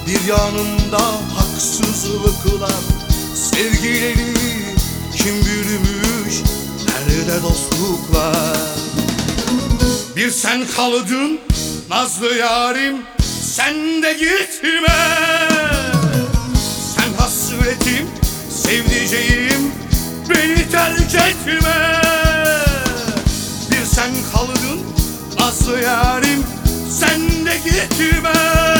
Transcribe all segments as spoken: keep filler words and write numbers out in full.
Bir yanımda haksızlıklar, sevgileri kim bürümüş, nerede dostluklar? Bir sen kaldın nazlı yarim, sen de gitme. Sen hasretim, sevdiceğim, beni terk etme. Bir sen kaldın nazlı yarim, sen de gitme.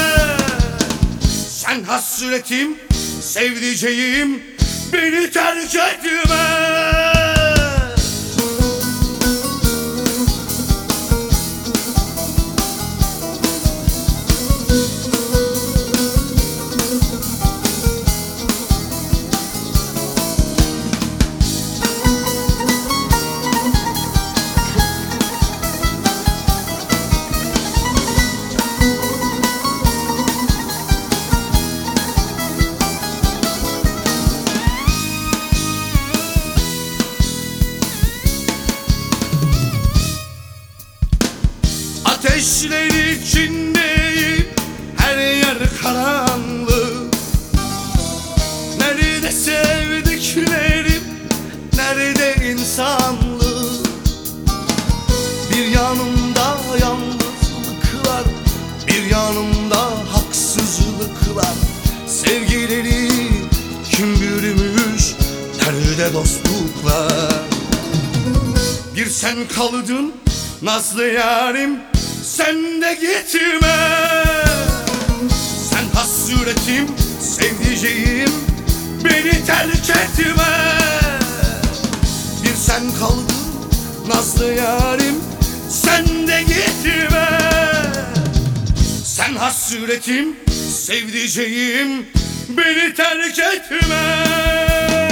Sen hasretim, sevdiceğim, beni terk etme. Ateşler içindeyim, her yer karanlık. Nerede sevdiklerim, nerede insanlık? Bir yanımda yalnızlıklar, bir yanımda haksızlıklar. Sevgileri kim bürümüş, nerede dostluklar? Bir sen kaldın nazlı yarim, sen de gitme. Sen hasretim, sevdiceğim, beni terk etme. Bir sen kaldın nazlı yarim, sen de gitme. Sen hasretim, sevdiceğim, beni terk etme.